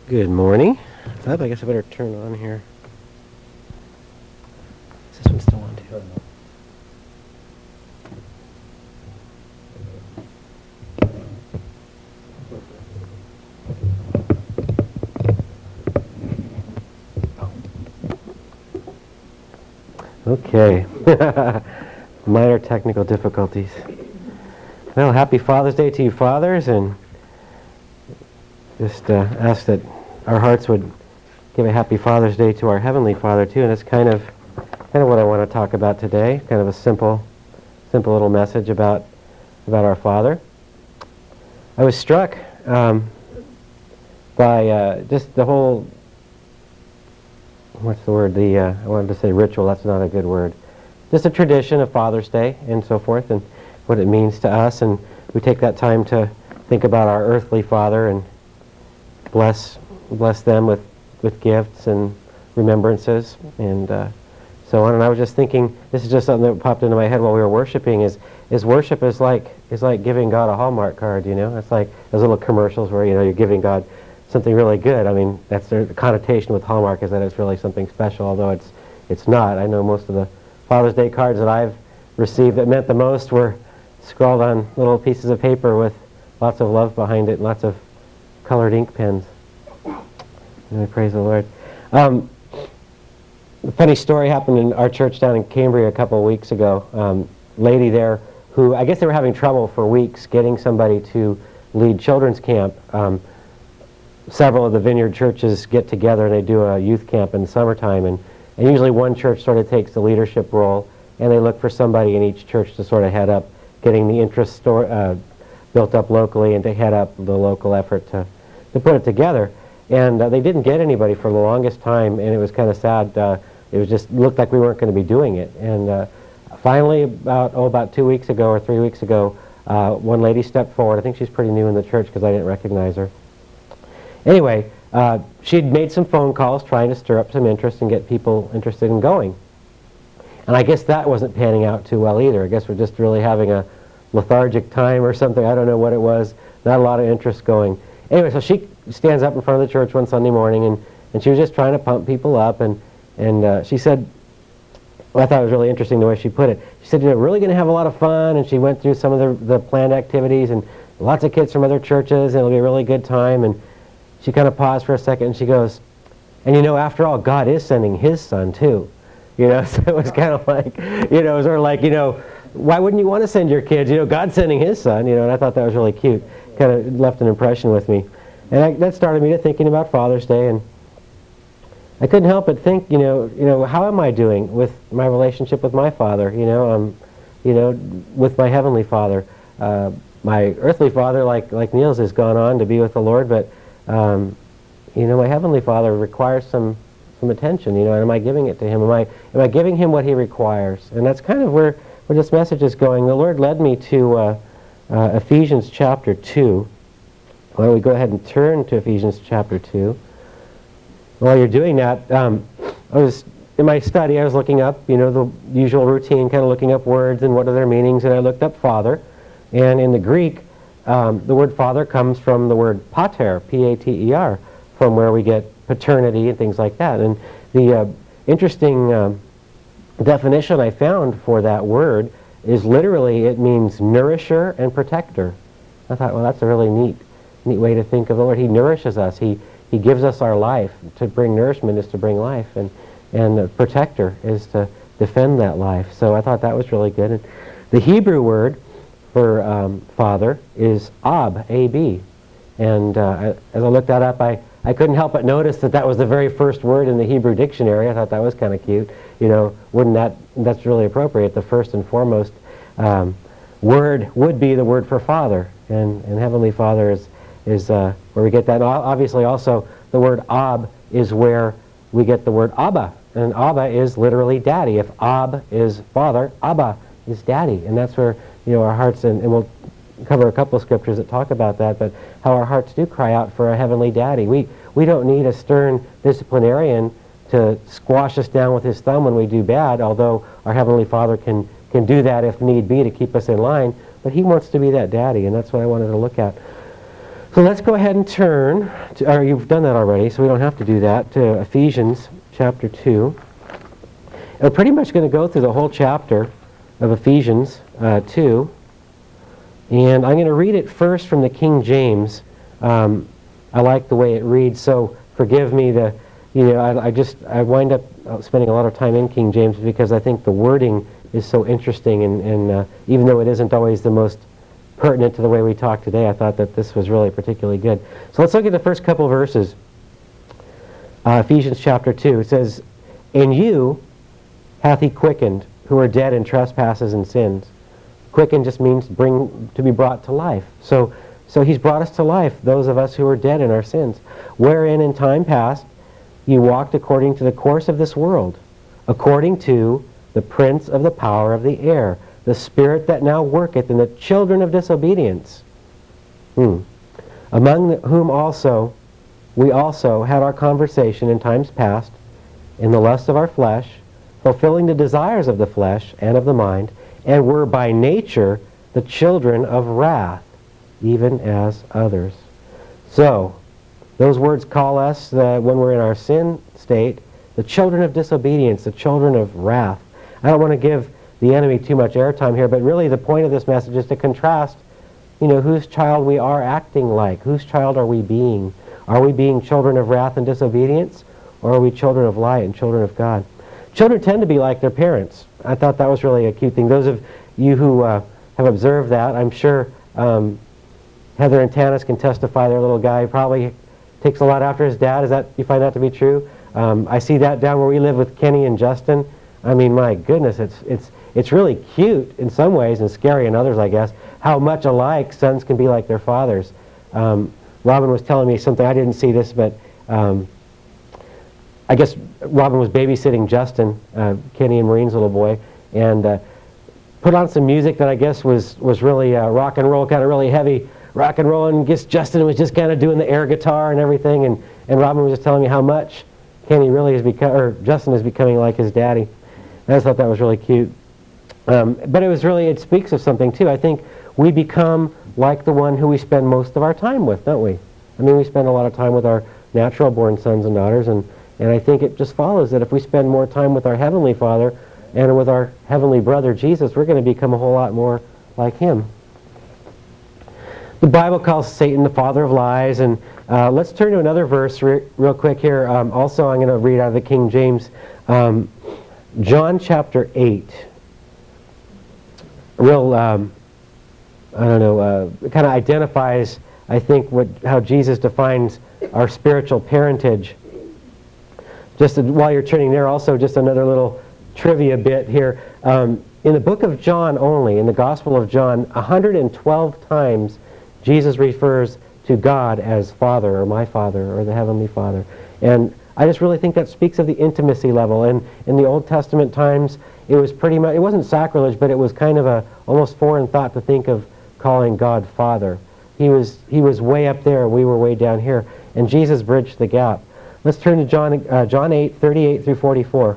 Good morning. I guess I better turn on here. Is this one still on too? Okay. Minor technical difficulties. Well, happy Father's Day to you fathers, and just ask that our hearts would give a happy Father's Day to our Heavenly Father too, and it's kind of what I want to talk about today. Kind of a simple little message about our Father. I was struck by just the whole, what's the word? I wanted to say ritual. That's not a good word. Just a tradition of Father's Day and so forth, and what it means to us. And we take that time to think about our earthly Father and bless them with gifts and remembrances and so on. And I was just thinking, this is just something that popped into my head while we were worshiping, is worship is like giving God a Hallmark card, you know? It's like those little commercials where, you're giving God something really good. I mean, that's the connotation with Hallmark, is that it's really something special, although it's not. I know most of the Father's Day cards that I've received that meant the most were scrawled on little pieces of paper with lots of love behind it and lots of colored ink pens. And I praise the Lord. A funny story happened in our church down in Cambria a couple of weeks ago. Lady there who, I guess they were having trouble for weeks getting somebody to lead children's camp. Several of the Vineyard churches get together and they do a youth camp in the summertime, and usually one church sort of takes the leadership role, and they look for somebody in each church to sort of head up getting the interest built up locally and to head up the local effort to put it together. And they didn't get anybody for the longest time, and it was kind of sad. It was just looked like we weren't going to be doing it. And finally, about 2 weeks ago or 3 weeks ago, one lady stepped forward. I think she's pretty new in the church because I didn't recognize her. Anyway, she'd made some phone calls trying to stir up some interest and get people interested in going. And I guess that wasn't panning out too well either. I guess we're just really having a lethargic time or something. I don't know what it was. Not a lot of interest going. Anyway, so she stands up in front of the church one Sunday morning, and she was just trying to pump people up, and she said, well, I thought it was really interesting the way she put it. She said, really going to have a lot of fun, and she went through some of the planned activities, and lots of kids from other churches, and it'll be a really good time. And she kind of paused for a second, and she goes, and after all, God is sending His Son too. So it was kind of like, it was sort of like, why wouldn't you want to send your kids? God's sending His Son, and I thought that was really cute. Kind of left an impression with me. And that started me to thinking about Father's Day, and I couldn't help but think, how am I doing with my relationship with my Father, with my Heavenly Father. My earthly father, like Niels, has gone on to be with the Lord, but, my Heavenly Father requires some attention, and am I giving it to Him? Am I giving Him what He requires? And that's kind of where this message is going. The Lord led me to Ephesians chapter 2. Why don't we go ahead and turn to Ephesians chapter 2. While you're doing that, I was in my study, I was looking up, the usual routine, kind of looking up words and what are their meanings, and I looked up Father. And in the Greek, the word Father comes from the word pater, P-A-T-E-R, from where we get paternity and things like that. And the interesting definition I found for that word is literally, it means nourisher and protector. I thought, well, that's a really neat way to think of the Lord. He nourishes us. He gives us our life. To bring nourishment is to bring life, and the protector is to defend that life. So I thought that was really good. And the Hebrew word for Father is Ab, A-B. And as I looked that up, I couldn't help but notice that was the very first word in the Hebrew dictionary. I thought that was kind of cute. That's really appropriate. The first and foremost word would be the word for Father, and Heavenly Father is where we get that. And obviously also the word Ab is where we get the word Abba, and Abba is literally daddy. If Ab is Father, Abba is daddy, and that's where our hearts, and we'll cover a couple of scriptures that talk about that, but how our hearts do cry out for a heavenly daddy. We don't need a stern disciplinarian to squash us down with his thumb when we do bad, although our Heavenly Father can do that if need be to keep us in line, but He wants to be that daddy, and that's what I wanted to look at. So let's go ahead and turn, or you've done that already, so we don't have to do that, to Ephesians chapter 2. We're pretty much going to go through the whole chapter of Ephesians 2. And I'm going to read it first from the King James. I like the way it reads, so forgive me. I wind up spending a lot of time in King James because I think the wording is so interesting, and even though it isn't always the most pertinent to the way we talk today, I thought that this was really particularly good. So let's look at the first couple of verses. Ephesians chapter 2. It says, "In you hath he quickened, who are dead in trespasses and sins." Quicken just means to be brought to life. So he's brought us to life, those of us who are dead in our sins. "Wherein in time past you walked according to the course of this world, according to the prince of the power of the air, the spirit that now worketh in the children of disobedience, among whom also we also had our conversation in times past, in the lust of our flesh, fulfilling the desires of the flesh and of the mind, and were by nature the children of wrath, even as others." So, those words call us, when we're in our sin state, the children of disobedience, the children of wrath. I don't want to give the enemy too much airtime here, but really the point of this message is to contrast, whose child we are acting like. Whose child are we being? Are we being children of wrath and disobedience, or are we children of light and children of God? Children tend to be like their parents. I thought that was really a cute thing. Those of you who have observed that, I'm sure Heather and Tanis can testify. Their little guy probably takes a lot after his dad. You find that to be true? I see that down where we live with Kenny and Justin. I mean, my goodness, it's really cute in some ways and scary in others, I guess, how much alike sons can be like their fathers. Robin was telling me something. I didn't see this, but I guess Robin was babysitting Justin, Kenny and Maureen's little boy, and put on some music that I guess was really rock and roll, kind of really heavy rock and roll, and guess Justin was just kind of doing the air guitar and everything, and Robin was just telling me how much Kenny really Justin is becoming like his daddy. I just thought that was really cute. But it speaks of something too. I think we become like the one who we spend most of our time with, don't we? I mean, we spend a lot of time with our natural born sons and daughters, and I think it just follows that if we spend more time with our Heavenly Father and with our Heavenly Brother Jesus, we're going to become a whole lot more like Him. The Bible calls Satan the father of lies, and let's turn to another verse real quick here. Also, I'm going to read out of the King James. John chapter 8. Kind of identifies, I think, how Jesus defines our spiritual parentage. Just while you're turning there, also just another little trivia bit here. In the book of John only, in the Gospel of John, 112 times Jesus refers to God as Father, or my Father, or the Heavenly Father. And I just really think that speaks of the intimacy level. And in the Old Testament times, it was pretty much, it wasn't sacrilege, but it was kind of a almost foreign thought to think of calling God Father. He was way up there, and we were way down here. And Jesus bridged the gap. Let's turn to John 8, 38 through 44.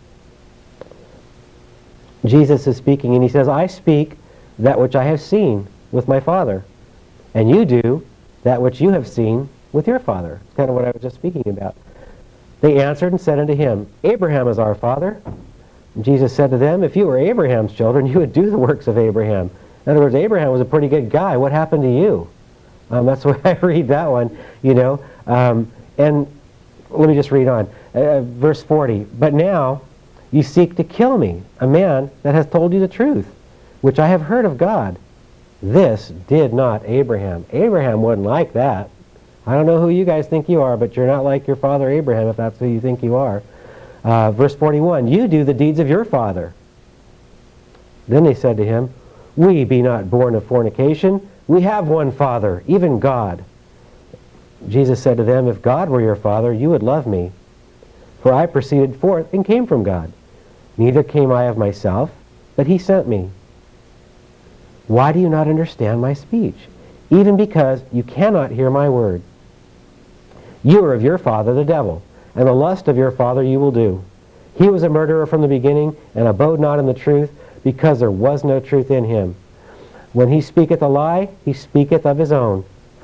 Jesus is speaking, and he says, "I speak that which I have seen with my Father, and you do that which you have seen with your father." It's kind of what I was just speaking about. They answered and said unto him, "Abraham is our father." And Jesus said to them, "If you were Abraham's children, you would do the works of Abraham." In other words, Abraham was a pretty good guy. What happened to you? That's the way I read that one, And let me just read on. Verse 40, "But now you seek to kill me, a man that has told you the truth, which I have heard of God. This did not Abraham." Abraham wouldn't like that. I don't know who you guys think you are, but you're not like your father Abraham if that's who you think you are. Verse 41, "You do the deeds of your father." Then they said to him, "We be not born of fornication. We have one Father, even God." Jesus said to them, "If God were your Father, you would love me. For I proceeded forth and came from God. Neither came I of myself, but he sent me. Why do you not understand my speech? Even because you cannot hear my word. You are of your father the devil, and the lust of your father you will do. He was a murderer from the beginning, and abode not in the truth, because there was no truth in him. When he speaketh a lie, he speaketh of his own, for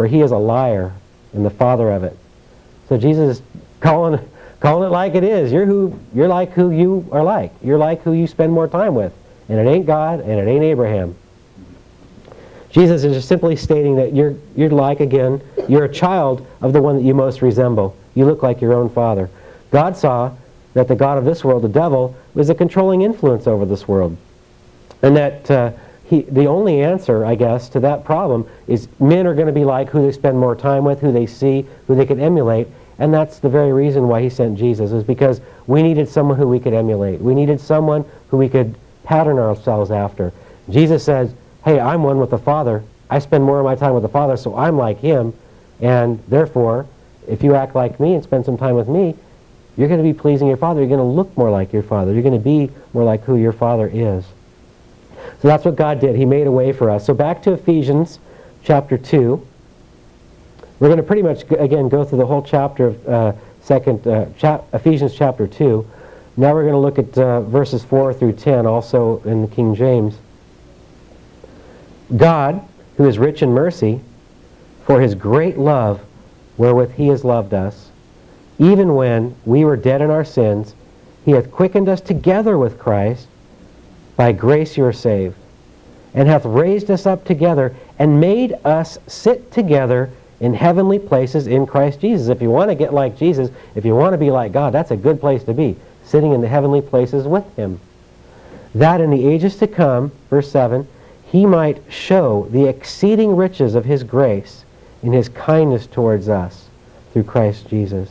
for he is a liar and the father of it. So Jesus is calling it like it is. You're like who you are like. You're like who you spend more time with. And it ain't God, and it ain't Abraham. Jesus is just simply stating that you're like, again, you're a child of the one that you most resemble. You look like your own father. God saw that the god of this world, the devil, was a controlling influence over this world. And that the only answer, I guess, to that problem is men are going to be like who they spend more time with, who they see, who they can emulate. And that's the very reason why he sent Jesus, is because we needed someone who we could emulate. We needed someone who we could pattern ourselves after. Jesus says, hey, I'm one with the Father. I spend more of my time with the Father, so I'm like him. And therefore, if you act like me and spend some time with me, you're going to be pleasing your Father. You're going to look more like your Father. You're going to be more like who your Father is. So that's what God did. He made a way for us. So back to Ephesians chapter 2. We're going to pretty much, again, go through the whole chapter of Ephesians chapter 2. Now we're going to look at verses 4 through 10, also in the King James. God, who is rich in mercy, for his great love wherewith he has loved us, even when we were dead in our sins, he hath quickened us together with Christ. By grace you are saved, and hath raised us up together, and made us sit together in heavenly places in Christ Jesus. If you want to get like Jesus, if you want to be like God, that's a good place to be, sitting in the heavenly places with him. That in the ages to come, verse 7, he might show the exceeding riches of his grace in his kindness towards us through Christ Jesus.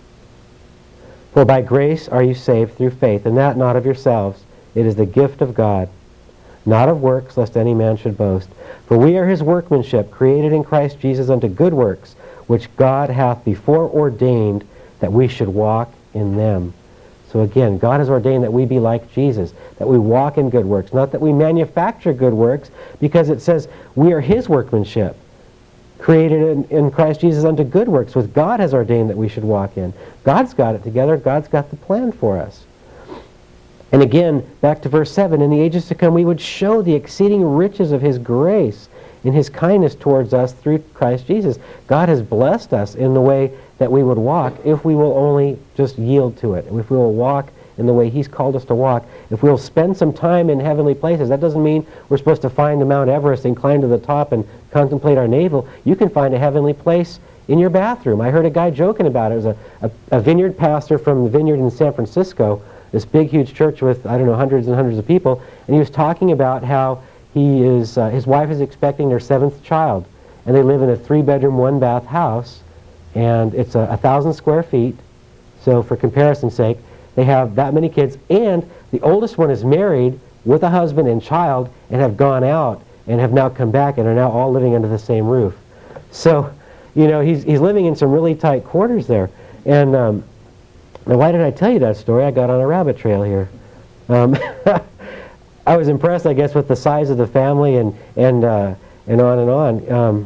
For by grace are you saved through faith, and that not of yourselves. It is the gift of God, not of works, lest any man should boast. For we are his workmanship, created in Christ Jesus unto good works, which God hath before ordained that we should walk in them. So again, God has ordained that we be like Jesus, that we walk in good works, not that we manufacture good works, because it says we are his workmanship, created in Christ Jesus unto good works, which God has ordained that we should walk in. God's got it together. God's got the plan for us. And again, back to verse 7, in the ages to come we would show the exceeding riches of his grace in his kindness towards us through Christ Jesus. God has blessed us in the way that we would walk if we will only just yield to it. If we will walk in the way he's called us to walk. If we'll spend some time in heavenly places. That doesn't mean we're supposed to find the Mount Everest and climb to the top and contemplate our navel. You can find a heavenly place in your bathroom. I heard a guy joking about it. It was a vineyard pastor from the vineyard in San Francisco, this big, huge church with, I don't know, hundreds and hundreds of people, and he was talking about how his wife is expecting their 7th child, and they live in a 3-bedroom, 1-bath house, and it's 1,000 square feet, so for comparison's sake, they have that many kids, and the oldest one is married with a husband and child, and have gone out, and have now come back, and are now all living under the same roof. So, you know, he's living in some really tight quarters there, and now, why did I tell you that story? I got on a rabbit trail here. I was impressed, I guess, with the size of the family and on and on.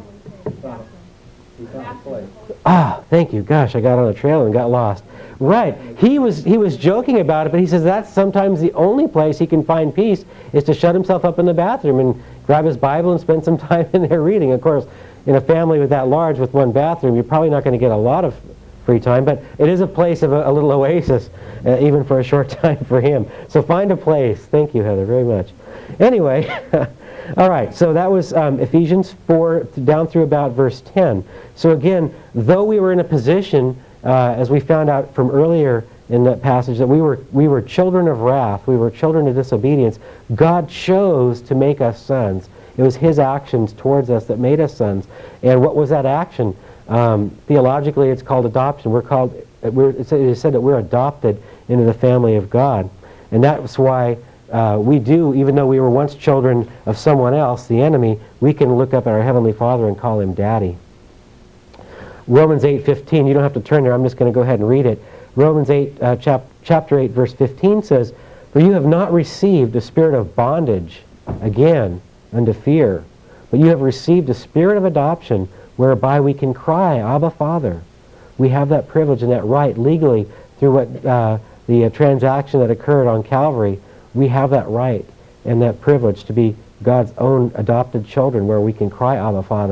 Thank you. Gosh, I got on a trail and got lost. Right. He was joking about it, but he says that's sometimes the only place he can find peace is to shut himself up in the bathroom and grab his Bible and spend some time in there reading. Of course, in a family with that large with one bathroom, you're probably not going to get a lot of free time, but it is a place of a little oasis, even for a short time for him. So find a place. Thank you, Heather, very much. Anyway, all right, so that was Ephesians 4 down through about verse 10. So again, though we were in a position, as we found out from earlier in that passage, that we were children of wrath, we were children of disobedience, God chose to make us sons. It was his actions towards us that made us sons. And what was that action? Theologically, it's called adoption. It is said that we're adopted into the family of God. And that's why we do, even though we were once children of someone else, the enemy, we can look up at our Heavenly Father and call him Daddy. Romans 8:15, you don't have to turn there, I'm just going to go ahead and read it. Romans 8, chapter 8, verse 15 says, "For you have not received a spirit of bondage, again, unto fear, but you have received a spirit of adoption, whereby we can cry, Abba, Father." We have that privilege and that right legally through what the transaction that occurred on Calvary. We have that right and that privilege to be God's own adopted children, where we can cry, Abba, Father.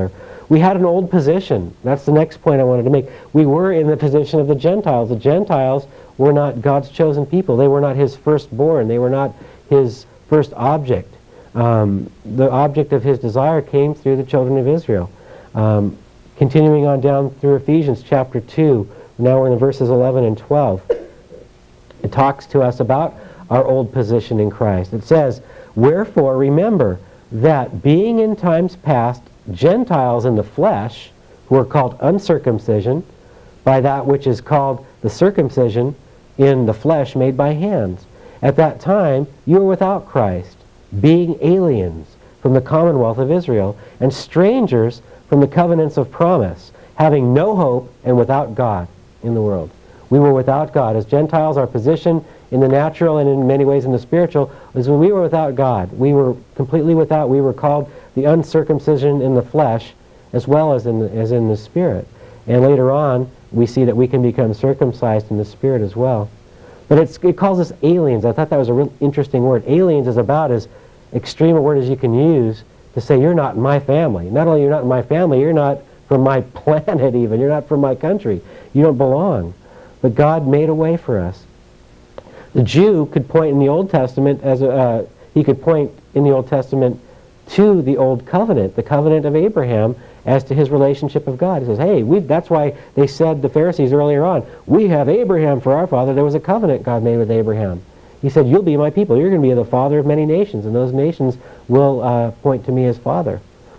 We had an old position. That's the next point I wanted to make. We were in the position of the Gentiles. The Gentiles were not God's chosen people. They were not his firstborn. They were not his first object. The object of his desire came through the children of Israel. Continuing on down through Ephesians chapter 2, now we're in verses 11 and 12. It talks to us about our old position in Christ. It says, "Wherefore remember that being in times past Gentiles in the flesh, who are called uncircumcision, by that which is called the circumcision in the flesh made by hands. At that time you were without Christ, being aliens from the commonwealth of Israel, and strangers from the covenants of promise, having no hope and without God in the world." We were without God. As Gentiles, our position in the natural and in many ways in the spiritual was when we were without God. We were completely without. We were called the uncircumcision in the flesh as well as in the spirit. And later on, we see that we can become circumcised in the spirit as well. But it calls us aliens. I thought that was a real interesting word. Aliens is about as extreme a word as you can use to say you're not in my family. Not only you're not in my family, you're not from my planet even. You're not from my country. You don't belong. But God made a way for us. The Jew could point in the Old Testament he could point in the Old Testament to the Old Covenant, the covenant of Abraham, as to his relationship of God. He says, hey, that's why they said, the Pharisees earlier on, we have Abraham for our father. There was a covenant God made with Abraham. He said, you'll be my people. You're going to be the father of many nations, and those nations will point to me as father.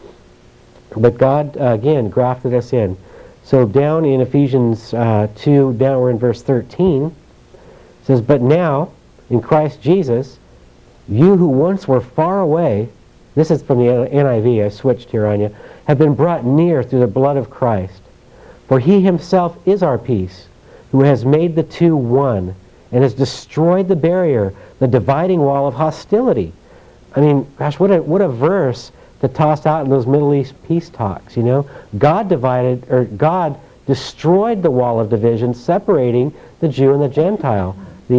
But God, again, grafted us in. So down in Ephesians 2, down we're in verse 13, it says, "But now, in Christ Jesus, you who once were far away," this is from the NIV, I switched here on you, "have been brought near through the blood of Christ. For he himself is our peace, who has made the two one, and has destroyed the barrier, the dividing wall of hostility." I mean, gosh, what a verse to toss out in those Middle East peace talks, you know. God destroyed the wall of division separating the Jew and the Gentile.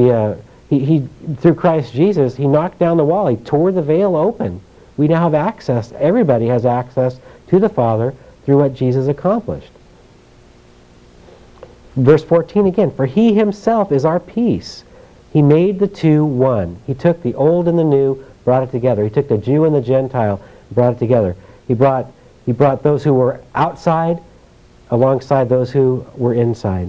He through Christ Jesus, he knocked down the wall. He tore the veil open. We now have access. Everybody has access to the Father through what Jesus accomplished. Verse 14 again, "For he himself is our peace. He made the two one." He took the old and the new, brought it together. He took the Jew and the Gentile, brought it together. He brought those who were outside alongside those who were inside.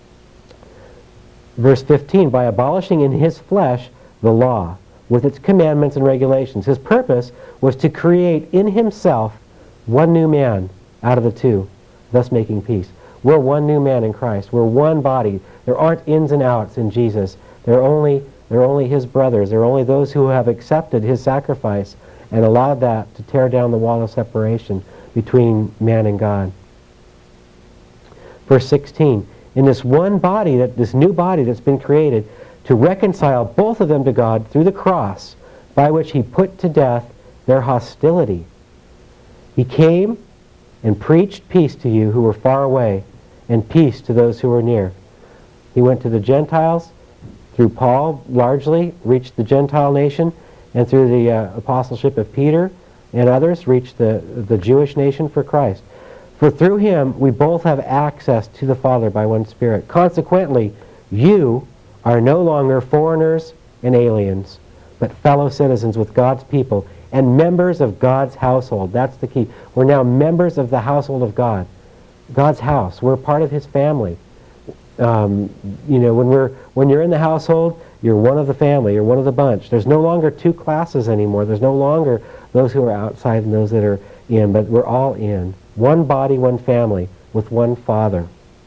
Verse 15, "By abolishing in his flesh the law with its commandments and regulations." His purpose was to create in himself one new man out of the two, thus making peace. We're one new man in Christ. We're one body. There aren't ins and outs in Jesus. They're only his brothers. They're only those who have accepted his sacrifice and allowed that to tear down the wall of separation between man and God. Verse 16, "In this one body, this new body that's been created, to reconcile both of them to God through the cross, by which he put to death their hostility. He came and preached peace to you who were far away, and peace to those who were near." He went to the Gentiles, through Paul largely, reached the Gentile nation, and through the apostleship of Peter and others, reached the Jewish nation for Christ. "For through him we both have access to the Father by one Spirit. Consequently, you are no longer foreigners and aliens, but fellow citizens with God's people and members of God's household." That's the key. We're now members of the household of God. God's house. We're part of his family. When you're in the household, you're one of the family. You're one of the bunch. There's no longer two classes anymore. There's no longer those who are outside and those that are in, but we're all in. One body, one family, with one Father.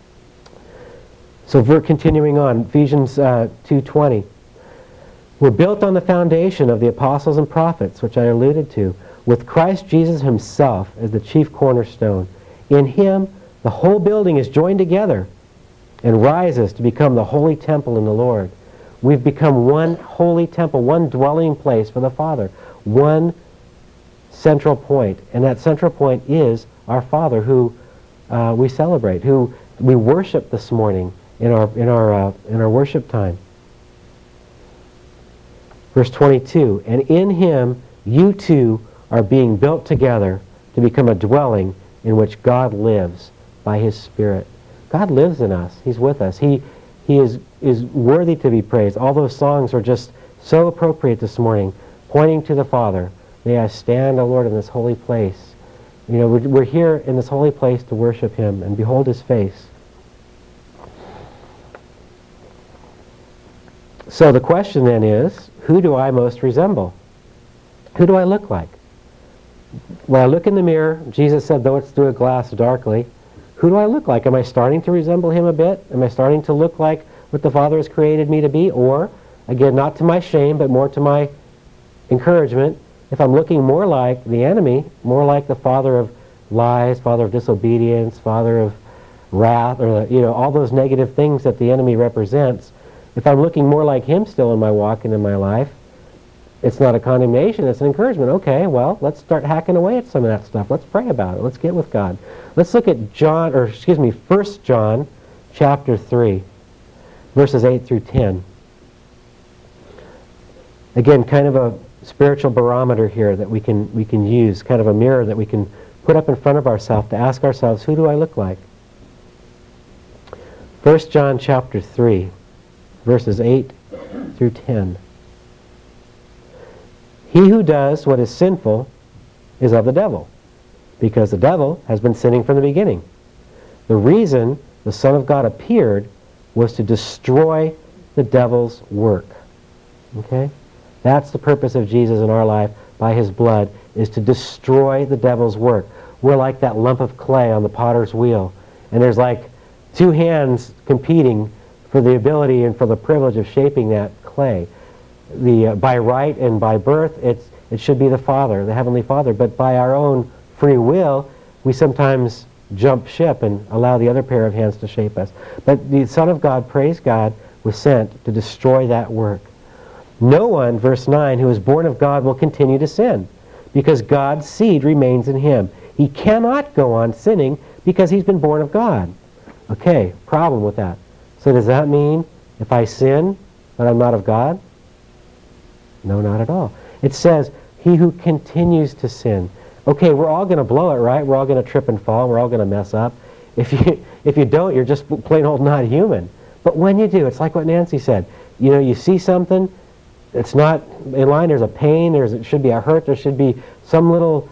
So we're continuing on. Ephesians 2:20. "We're built on the foundation of the apostles and prophets," which I alluded to, "with Christ Jesus himself as the chief cornerstone. In him, the whole building is joined together and rises to become the holy temple in the Lord." We've become one holy temple, one dwelling place for the Father, one central point. And that central point is our Father, who we celebrate, who we worship this morning in our worship time. Verse 22, "And in him you two are being built together to become a dwelling in which God lives by his Spirit. God lives in us. He's with us. He is worthy to be praised. All those songs are just so appropriate this morning, pointing to the Father. May I stand, O Lord, in this holy place. You know, we're here in this holy place to worship him and behold his face. So the question then is, who do I most resemble? Who do I look like? When I look in the mirror, Jesus said, though it's through a glass darkly, who do I look like? Am I starting to resemble him a bit? Am I starting to look like what the Father has created me to be? Or, again, not to my shame, but more to my encouragement, if I'm looking more like the enemy, more like the father of lies, father of disobedience, father of wrath, or all those negative things that the enemy represents, if I'm looking more like him still in my walk and in my life, it's not a condemnation, it's an encouragement. Okay, well, let's start hacking away at some of that stuff. Let's pray about it. Let's get with God. Let's look at 1 John chapter 3, verses 8 through 10. Again, kind of a spiritual barometer here that we can use, kind of a mirror that we can put up in front of ourselves to ask ourselves, who do I look like? 1 John chapter 3, verses 8 through 10. He who does what is sinful is of the devil, because the devil has been sinning from the beginning. The reason the Son of God appeared was to destroy the devil's work. Okay? That's the purpose of Jesus in our life by his blood, is to destroy the devil's work. We're like that lump of clay on the potter's wheel, and there's like two hands competing for the ability and for the privilege of shaping that clay. By right and by birth, it should be the Father, the Heavenly Father, but by our own free will, we sometimes jump ship and allow the other pair of hands to shape us. But the Son of God, praise God, was sent to destroy that work. No one, verse 9, who is born of God will continue to sin, because God's seed remains in him. He cannot go on sinning because he's been born of God. Okay, problem with that. So does that mean if I sin that I'm not of God? No, not at all. It says, he who continues to sin. Okay, we're all going to blow it, right? We're all going to trip and fall. We're all going to mess up. If you don't, you're just plain old not human. But when you do, it's like what Nancy said. You see something, it's not in line, there's a pain, it should be a hurt, there should be some little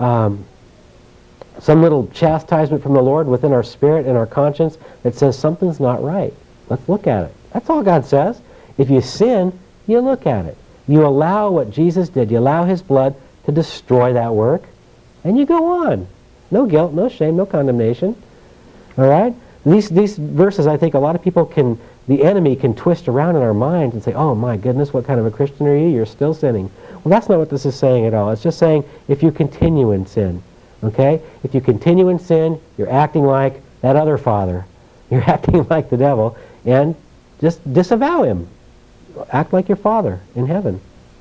chastisement from the Lord within our spirit and our conscience that says something's not right. Let's look at it. That's all God says. If you sin, you look at it. You allow what Jesus did. You allow his blood to destroy that work, and you go on. No guilt, no shame, no condemnation. All right? These verses, I think a lot of people the enemy can twist around in our minds and say, oh my goodness, what kind of a Christian are you? You're still sinning. Well, that's not what this is saying at all. It's just saying if you continue in sin. Okay? If you continue in sin, you're acting like that other father. You're acting like the devil, and just disavow him. Act like your Father in heaven.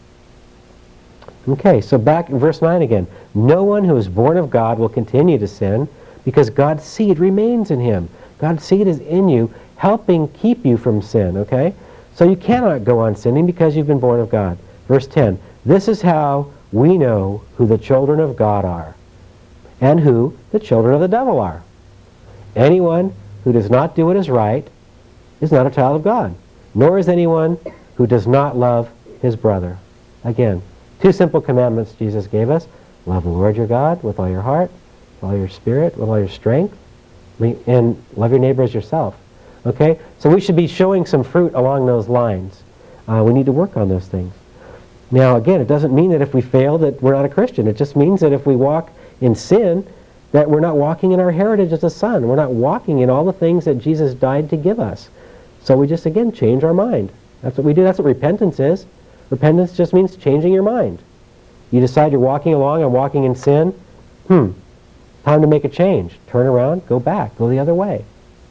Okay, so back in verse 9 again. No one who is born of God will continue to sin, because God's seed remains in him. God's seed is in you, helping keep you from sin, okay? So you cannot go on sinning because you've been born of God. Verse 10, this is how we know who the children of God are, and who the children of the devil are. Anyone who does not do what is right is not a child of God, nor is anyone who does not love his brother. Again, two simple commandments Jesus gave us. Love the Lord your God with all your heart, with all your spirit, with all your strength, and love your neighbor as yourself. Okay? So we should be showing some fruit along those lines. We need to work on those things. Now, again, it doesn't mean that if we fail that we're not a Christian. It just means that if we walk in sin, that we're not walking in our heritage as a son. We're not walking in all the things that Jesus died to give us. So we just, again, change our mind. That's what we do. That's what repentance is. Repentance just means changing your mind. You decide you're walking along and walking in sin. Time to make a change. Turn around, go back, go the other way.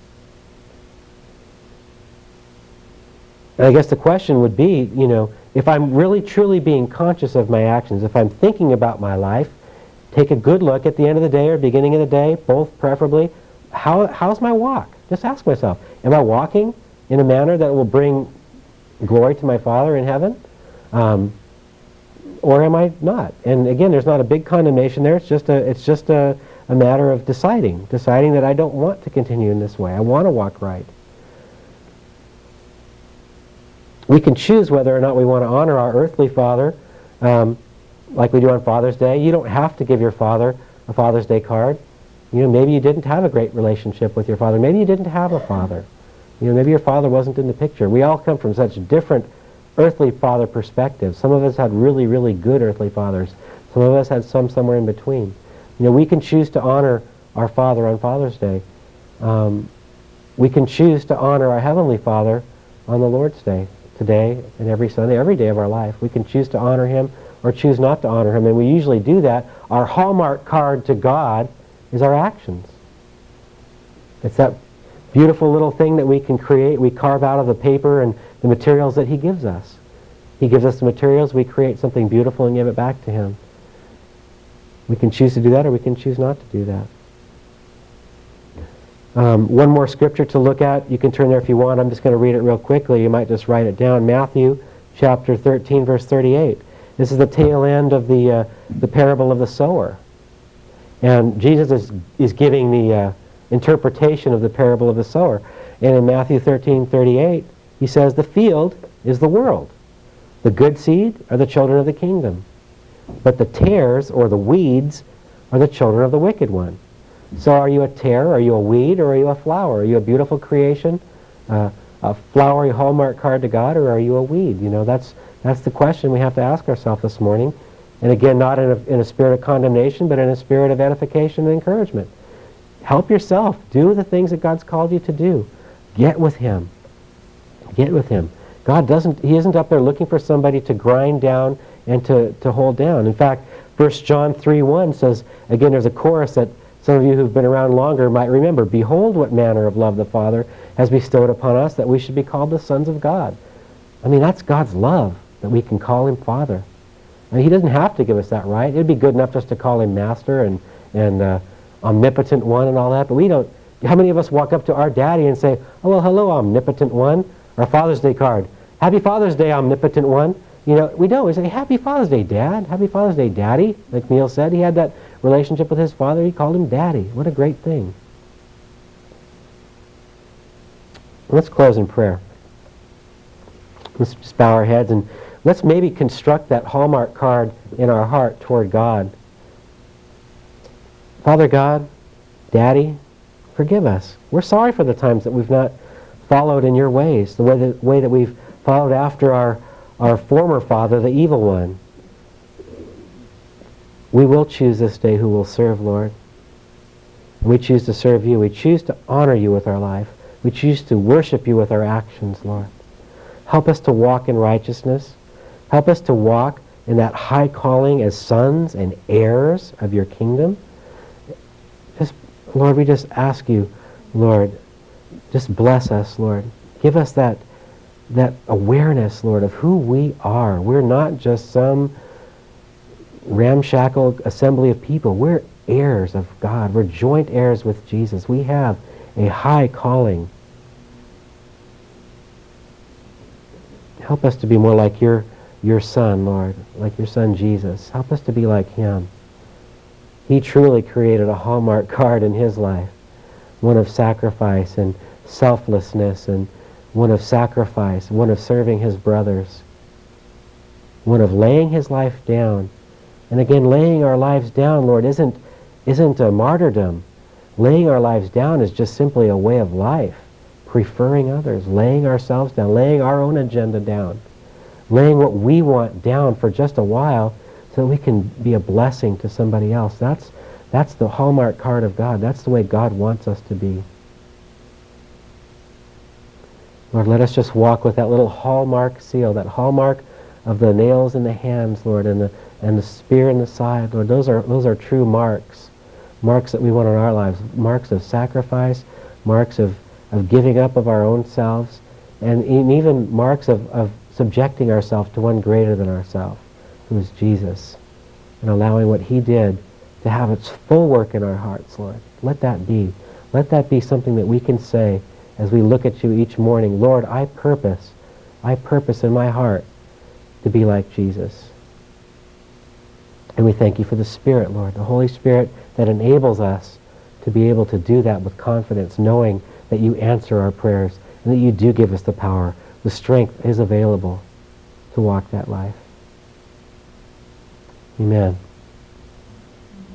And I guess the question would be, if I'm really truly being conscious of my actions, if I'm thinking about my life, take a good look at the end of the day or beginning of the day, both preferably. How's my walk? Just ask myself, am I walking in a manner that will bring glory to my Father in heaven? Or am I not? And again, there's not a big condemnation there. It's just a a matter of deciding that I don't want to continue in this way. I want to walk right. We can choose whether or not we want to honor our earthly father, like we do on Father's Day. You don't have to give your father a Father's Day card. Maybe you didn't have a great relationship with your father. Maybe you didn't have a father. Maybe your father wasn't in the picture. We all come from such different earthly father perspectives. Some of us had really, really good earthly fathers. Some of us had some somewhere in between. We can choose to honor our Father on Father's Day. We can choose to honor our Heavenly Father on the Lord's Day, today and every Sunday, every day of our life. We can choose to honor Him or choose not to honor Him, and we usually do that. Our hallmark card to God is our actions. It's that beautiful little thing that we can create, we carve out of the paper and the materials that He gives us. He gives us the materials, we create something beautiful and give it back to Him. We can choose to do that or we can choose not to do that. One more scripture to look at. You can turn there if you want. I'm just going to read it real quickly. You might just write it down. Matthew chapter 13, verse 38. This is the tail end of the parable of the sower. And Jesus is giving the interpretation of the parable of the sower. And in Matthew 13:38, He says, the field is the world. The good seed are the children of the kingdom. But the tares, or the weeds, are the children of the wicked one. So are you a tare, are you a weed, or are you a flower? Are you a beautiful creation, a flowery hallmark card to God, or are you a weed? That's the question we have to ask ourselves this morning. And again, not in a spirit of condemnation, but in a spirit of edification and encouragement. Help yourself. Do the things that God's called you to do. Get with Him. Get with Him. God He isn't up there looking for somebody to grind down and to hold down. In fact, 1 John 3:1 says, again, there's a chorus that some of you who've been around longer might remember. Behold what manner of love the Father has bestowed upon us, that we should be called the sons of God. That's God's love, that we can call Him Father. He doesn't have to give us that right. It'd be good enough just to call Him Master and Omnipotent One and all that, but we don't. How many of us walk up to our daddy and say, oh, well, hello, Omnipotent One? Our Father's Day card. Happy Father's Day, Omnipotent One. We don't. We say, Happy Father's Day, Dad. Happy Father's Day, Daddy. Like Neil said, he had that relationship with his father. He called him Daddy. What a great thing. Let's close in prayer. Let's just bow our heads and let's maybe construct that hallmark card in our heart toward God. Father God, Daddy, forgive us. We're sorry for the times that we've not followed in your ways, the way that we've followed after our former father, the evil one. We will choose this day who will serve, Lord. We choose to serve you. We choose to honor you with our life. We choose to worship you with our actions, Lord. Help us to walk in righteousness. Help us to walk in that high calling as sons and heirs of your kingdom. Lord, we just ask you, Lord, just bless us, Lord. Give us that awareness, Lord, of who we are. We're not just some ramshackle assembly of people. We're heirs of God. We're joint heirs with Jesus. We have a high calling. Help us to be more like your Son, Lord, like your Son Jesus. Help us to be like Him. He truly created a hallmark card in His life, one of sacrifice and selflessness, and one of sacrifice, one of serving His brothers, one of laying His life down. And again, laying our lives down, Lord, isn't a martyrdom. Laying our lives down is just simply a way of life, preferring others, laying ourselves down, laying our own agenda down, laying what we want down for just a while so that we can be a blessing to somebody else. That's the hallmark card of God. That's the way God wants us to be. Lord, let us just walk with that little hallmark seal, that hallmark of the nails in the hands, Lord, and the spear in the side. Lord, those are true marks that we want in our lives, marks of sacrifice, marks of giving up of our own selves, and even marks of subjecting ourselves to one greater than ourselves, who is Jesus, and allowing what He did to have its full work in our hearts, Lord. Let that be. Let that be something that we can say as we look at you each morning. Lord, I purpose in my heart to be like Jesus. And we thank you for the Spirit, Lord, the Holy Spirit that enables us to be able to do that with confidence, knowing that you answer our prayers and that you do give us the power. The strength is available to walk that life. Amen.